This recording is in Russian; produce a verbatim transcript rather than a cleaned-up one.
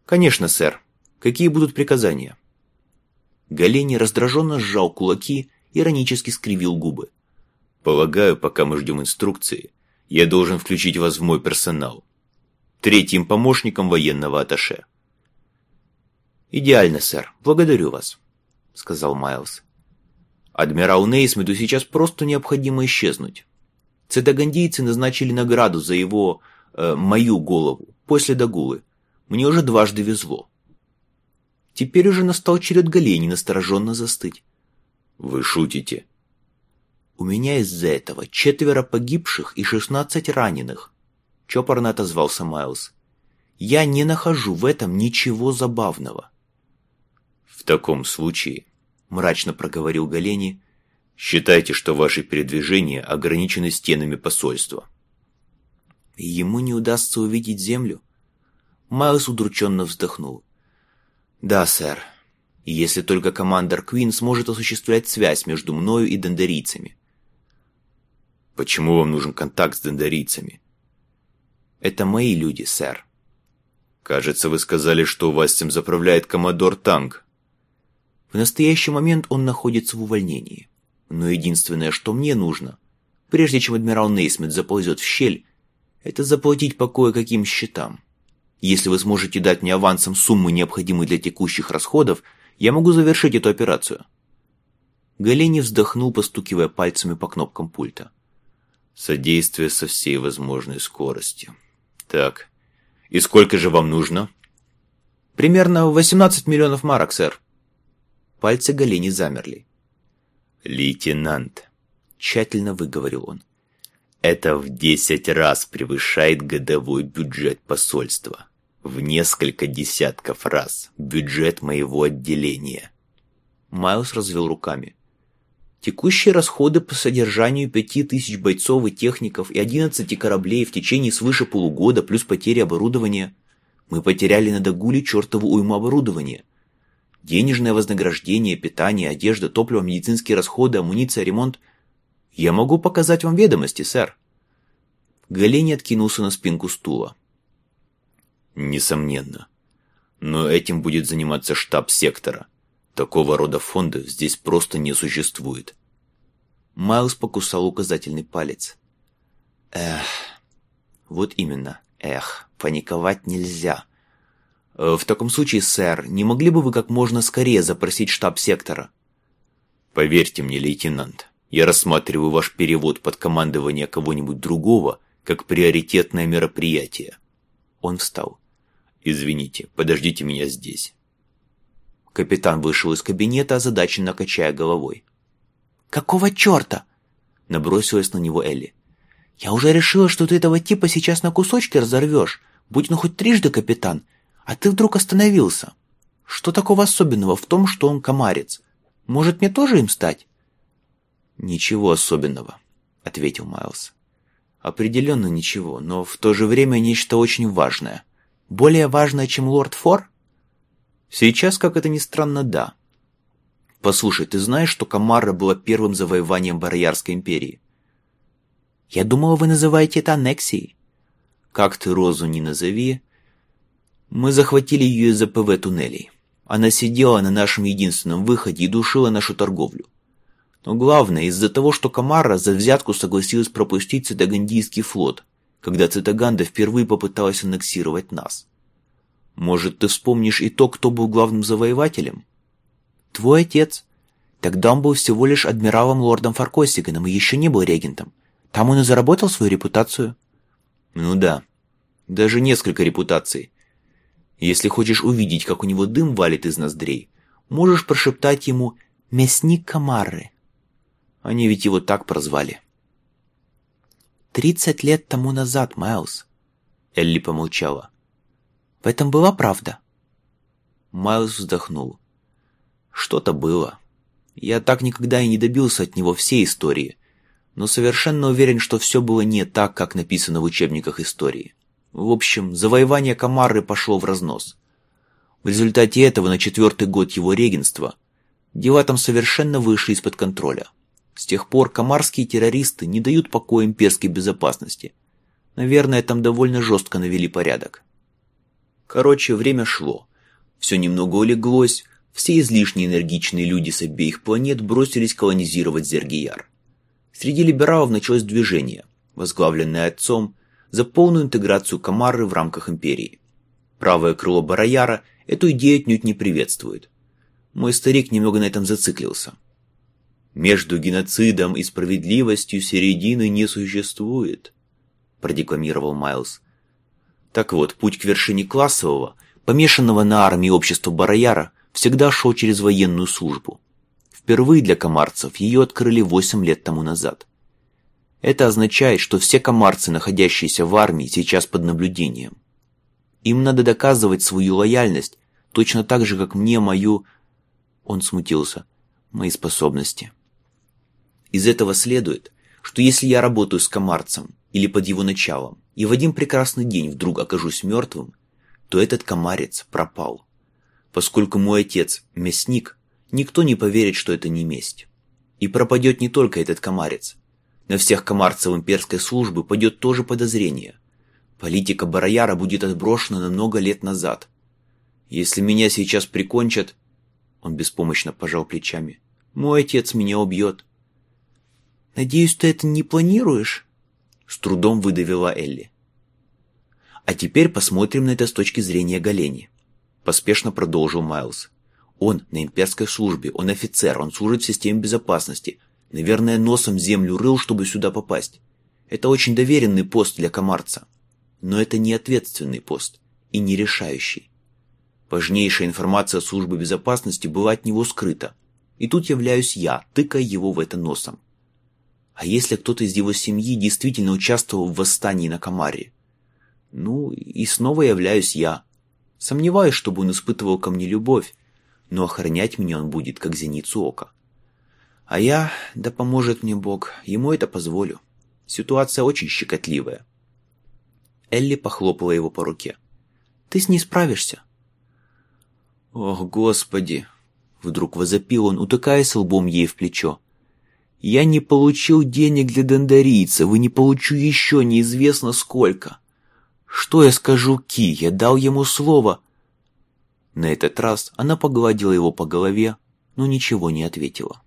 Конечно, сэр. Какие будут приказания? Галени раздраженно сжал кулаки, иронически скривил губы. Полагаю, пока мы ждем инструкции, я должен включить вас в мой персонал. Третьим помощником военного атташе. «Идеально, сэр. Благодарю вас», — сказал Майлз. «Адмиралу Нейсмиту сейчас просто необходимо исчезнуть. Цитагандийцы назначили награду за его... Э, мою голову после Дагулы. Мне уже дважды везло». Теперь уже настал черед Галени настороженно застыть. «Вы шутите?» «У меня из-за этого четверо погибших и шестнадцать раненых», — чопорно отозвался Майлз. «Я не нахожу в этом ничего забавного». «В таком случае», — мрачно проговорил Галени, — «считайте, что ваши передвижения ограничены стенами посольства». «Ему не удастся увидеть землю?» Майлз удрученно вздохнул. «Да, сэр, если только командор Квин сможет осуществлять связь между мною и дендерийцами». «Почему вам нужен контакт с дендерийцами?» «Это мои люди, сэр». «Кажется, вы сказали, что у вас этим заправляет коммодор Танг». «В настоящий момент он находится в увольнении. Но единственное, что мне нужно, прежде чем адмирал Нейсмит заползет в щель, это заплатить по кое-каким счетам. Если вы сможете дать мне авансом суммы, необходимые для текущих расходов, я могу завершить эту операцию». Галени вздохнул, постукивая пальцами по кнопкам пульта. «Содействие со всей возможной скоростью. Так, и сколько же вам нужно?» «Примерно восемнадцать миллионов марок, сэр». Пальцы Галени замерли. «Лейтенант», — тщательно выговорил он, — «это в десять раз превышает годовой бюджет посольства. В несколько десятков раз бюджет моего отделения». Майлз развел руками. «Текущие расходы по содержанию пяти тысяч бойцов и техников и одиннадцати кораблей в течение свыше полугода плюс потери оборудования. Мы потеряли на Дагуле чертову уйму оборудования. Денежное вознаграждение, питание, одежда, топливо, медицинские расходы, амуниция, ремонт. Я могу показать вам ведомости, сэр». Галени откинулся на спинку стула. «Несомненно. Но этим будет заниматься штаб сектора. Такого рода фондов здесь просто не существует». Майлз покусал указательный палец. «Эх, вот именно, эх, паниковать нельзя. В таком случае, сэр, не могли бы вы как можно скорее запросить штаб сектора?» «Поверьте мне, лейтенант, я рассматриваю ваш перевод под командование кого-нибудь другого как приоритетное мероприятие». Он встал. «Извините, подождите меня здесь». Капитан вышел из кабинета, озадаченно качая головой. «Какого черта?» — набросилась на него Элли. «Я уже решила, что ты этого типа сейчас на кусочки разорвешь, будь он хоть трижды капитан, а ты вдруг остановился. Что такого особенного в том, что он комарец? Может, мне тоже им стать?» «Ничего особенного», — ответил Майлз. «Определенно ничего, но в то же время нечто очень важное. Более важное, чем лорд Фор?» «Сейчас, как это ни странно, да. Послушай, ты знаешь, что Камарра была первым завоеванием Бароярской империи?» «Я думала, вы называете это аннексией». «Как ты Розу не назови, мы захватили ее из-за ПВ-туннелей. Она сидела на нашем единственном выходе и душила нашу торговлю. Но главное, из-за того, что Камарра за взятку согласилась пропустить Цитагандийский флот, когда Цитаганда впервые попыталась аннексировать нас. Может, ты вспомнишь и то, кто был главным завоевателем?» «Твой отец. Тогда он был всего лишь адмиралом лордом Фаркосиганом и еще не был регентом. Там он и заработал свою репутацию». «Ну да, даже несколько репутаций. Если хочешь увидеть, как у него дым валит из ноздрей, можешь прошептать ему «Мясник Камарры». Они ведь его так прозвали. «Тридцать лет тому назад, Майлз», — Элли помолчала. «В этом была правда?» Майлз вздохнул. «Что-то было. Я так никогда и не добился от него всей истории, но совершенно уверен, что все было не так, как написано в учебниках истории. В общем, завоевание Камарры пошло в разнос. В результате этого на четвертый год его регенства дела там совершенно вышли из-под контроля. С тех пор камарские террористы не дают покоя имперской безопасности. Наверное, там довольно жестко навели порядок». Короче, время шло. Все немного улеглось, все излишне энергичные люди с обеих планет бросились колонизировать Зергияр. Среди либералов началось движение, возглавленное отцом, за полную интеграцию Камарры в рамках империи. Правое крыло Барояра эту идею отнюдь не приветствует. Мой старик немного на этом зациклился. «Между геноцидом и справедливостью середины не существует», – продекламировал Майлз. Так вот, путь к вершине классового, помешанного на армии общества Барояра, всегда шел через военную службу. Впервые для камарцев ее открыли восемь лет тому назад. Это означает, что все камарцы, находящиеся в армии, сейчас под наблюдением. Им надо доказывать свою лояльность, точно так же, как мне мою... Он смутился. Мои способности. Из этого следует, что если я работаю с камарцем или под его началом, и в один прекрасный день вдруг окажусь мертвым, то этот камарец пропал. Поскольку мой отец – мясник, никто не поверит, что это не месть. И пропадет не только этот камарец. На всех камарцев имперской службы пойдет тоже подозрение. Политика Барояра будет отброшена на много лет назад. Если меня сейчас прикончат... Он беспомощно пожал плечами. Мой отец меня убьет. «Надеюсь, ты это не планируешь?» С трудом выдавила Элли. «А теперь посмотрим на это с точки зрения Галени», поспешно продолжил Майлз. «Он на имперской службе, он офицер, он служит в системе безопасности. Наверное, носом землю рыл, чтобы сюда попасть. Это очень доверенный пост для камарца. Но это не ответственный пост и не решающий. Важнейшая информация службы безопасности была от него скрыта. И тут являюсь я, тыкая его в это носом. А если кто-то из его семьи действительно участвовал в восстании на Камарре? Ну, и снова являюсь я. Сомневаюсь, чтобы он испытывал ко мне любовь, но охранять меня он будет, как зеницу ока. А я, да поможет мне Бог, ему это позволю. Ситуация очень щекотливая». Элли похлопала его по руке. «Ты с ней справишься?» «Ох, Господи!» Вдруг возопил он, утыкаясь лбом ей в плечо. «Я не получил денег для дендарийцев и не получу еще неизвестно сколько. Что я скажу Ки? Я дал ему слово». На этот раз она погладила его по голове, но ничего не ответила.